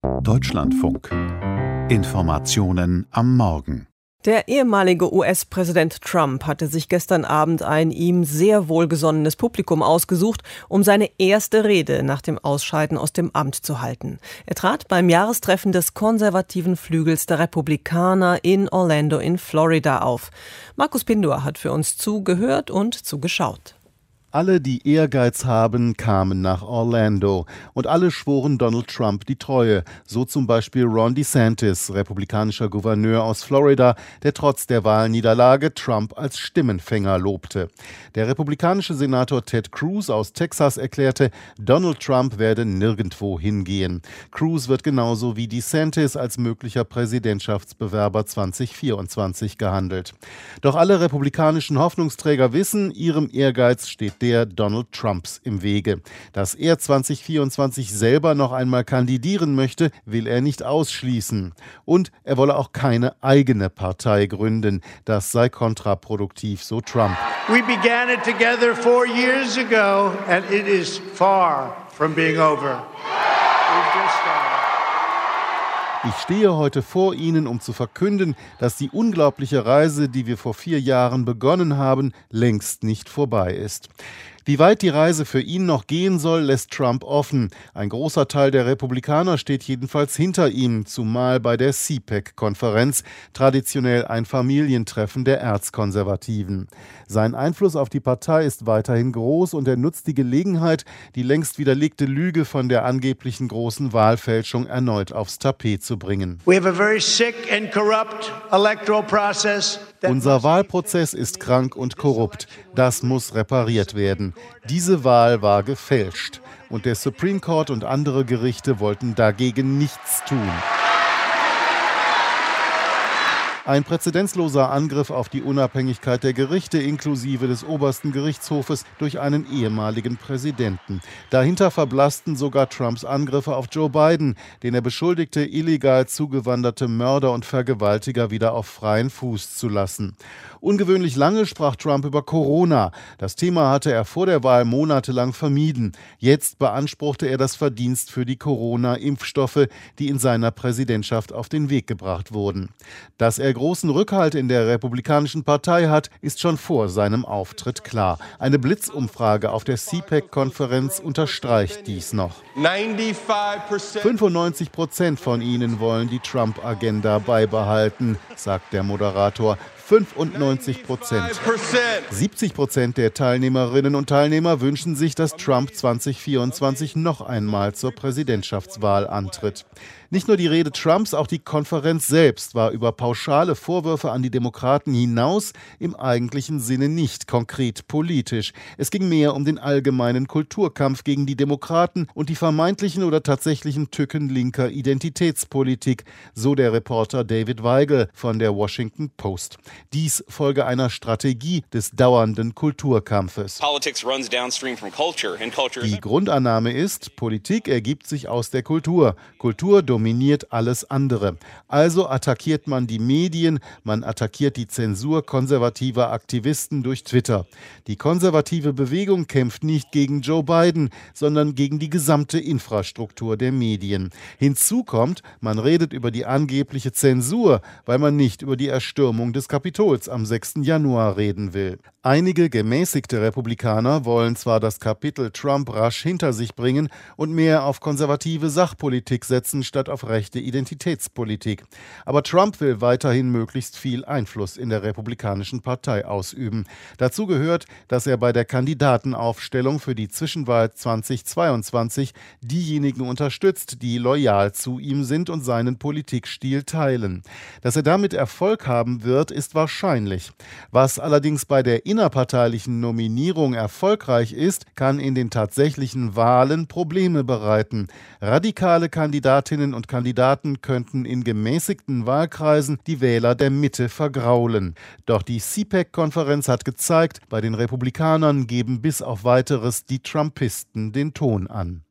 Deutschlandfunk. Informationen am Morgen. Der ehemalige US-Präsident Trump hatte sich gestern Abend ein ihm sehr wohlgesonnenes Publikum ausgesucht, um seine erste Rede nach dem Ausscheiden aus dem Amt zu halten. Er trat beim Jahrestreffen des konservativen Flügels der Republikaner in Orlando in Florida auf. Markus Pindor hat für uns zugehört und zugeschaut. Alle, die Ehrgeiz haben, kamen nach Orlando und alle schworen Donald Trump die Treue. So zum Beispiel Ron DeSantis, republikanischer Gouverneur aus Florida, der trotz der Wahlniederlage Trump als Stimmenfänger lobte. Der republikanische Senator Ted Cruz aus Texas erklärte, Donald Trump werde nirgendwo hingehen. Cruz wird genauso wie DeSantis als möglicher Präsidentschaftsbewerber 2024 gehandelt. Doch alle republikanischen Hoffnungsträger wissen, ihrem Ehrgeiz steht der Donald Trumps im Wege. Dass er 2024 selber noch einmal kandidieren möchte, will er nicht ausschließen. Und er wolle auch keine eigene Partei gründen. Das sei kontraproduktiv, so Trump. We began it together 4 years ago and it is far from being over. Ich stehe heute vor Ihnen, um zu verkünden, dass die unglaubliche Reise, die wir vor 4 Jahren begonnen haben, längst nicht vorbei ist. Wie weit die Reise für ihn noch gehen soll, lässt Trump offen. Ein großer Teil der Republikaner steht jedenfalls hinter ihm, zumal bei der CPAC-Konferenz, traditionell ein Familientreffen der Erzkonservativen. Sein Einfluss auf die Partei ist weiterhin groß und er nutzt die Gelegenheit, die längst widerlegte Lüge von der angeblichen großen Wahlfälschung erneut aufs Tapet zu bringen. We have a very sick and corrupt electoral process. Unser Wahlprozess ist krank und korrupt. Das muss repariert werden. Diese Wahl war gefälscht. Und der Supreme Court und andere Gerichte wollten dagegen nichts tun. Ein präzedenzloser Angriff auf die Unabhängigkeit der Gerichte inklusive des obersten Gerichtshofes durch einen ehemaligen Präsidenten. Dahinter verblassten sogar Trumps Angriffe auf Joe Biden, den er beschuldigte, illegal zugewanderte Mörder und Vergewaltiger wieder auf freien Fuß zu lassen. Ungewöhnlich lange sprach Trump über Corona. Das Thema hatte er vor der Wahl monatelang vermieden. Jetzt beanspruchte er das Verdienst für die Corona-Impfstoffe, die in seiner Präsidentschaft auf den Weg gebracht wurden. Dass er großen Rückhalt in der Republikanischen Partei hat, ist schon vor seinem Auftritt klar. Eine Blitzumfrage auf der CPAC-Konferenz unterstreicht dies noch. 95% von ihnen wollen die Trump-Agenda beibehalten, sagt der Moderator. 95%. 70% der Teilnehmerinnen und Teilnehmer wünschen sich, dass Trump 2024 noch einmal zur Präsidentschaftswahl antritt. Nicht nur die Rede Trumps, auch die Konferenz selbst war über pauschale Vorwürfe an die Demokraten hinaus im eigentlichen Sinne nicht konkret politisch. Es ging mehr um den allgemeinen Kulturkampf gegen die Demokraten und die vermeintlichen oder tatsächlichen Tücken linker Identitätspolitik, so der Reporter David Weigel von der Washington Post. Dies folge einer Strategie des dauernden Kulturkampfes. Die Grundannahme ist, Politik ergibt sich aus der Kultur. Kultur dominiert alles andere. Also attackiert man die Medien, man attackiert die Zensur konservativer Aktivisten durch Twitter. Die konservative Bewegung kämpft nicht gegen Joe Biden, sondern gegen die gesamte Infrastruktur der Medien. Hinzu kommt, man redet über die angebliche Zensur, weil man nicht über die Erstürmung des Kapitols am 6. Januar reden will. Einige gemäßigte Republikaner wollen zwar das Kapitel Trump rasch hinter sich bringen und mehr auf konservative Sachpolitik setzen, statt auf rechte Identitätspolitik. Aber Trump will weiterhin möglichst viel Einfluss in der Republikanischen Partei ausüben. Dazu gehört, dass er bei der Kandidatenaufstellung für die Zwischenwahl 2022 diejenigen unterstützt, die loyal zu ihm sind und seinen Politikstil teilen. Dass er damit Erfolg haben wird, ist wahrscheinlich. Was allerdings bei der innerparteilichen Nominierung erfolgreich ist, kann in den tatsächlichen Wahlen Probleme bereiten. Radikale Kandidatinnen und Kandidaten könnten in gemäßigten Wahlkreisen die Wähler der Mitte vergraulen. Doch die CPAC-Konferenz hat gezeigt, bei den Republikanern geben bis auf Weiteres die Trumpisten den Ton an.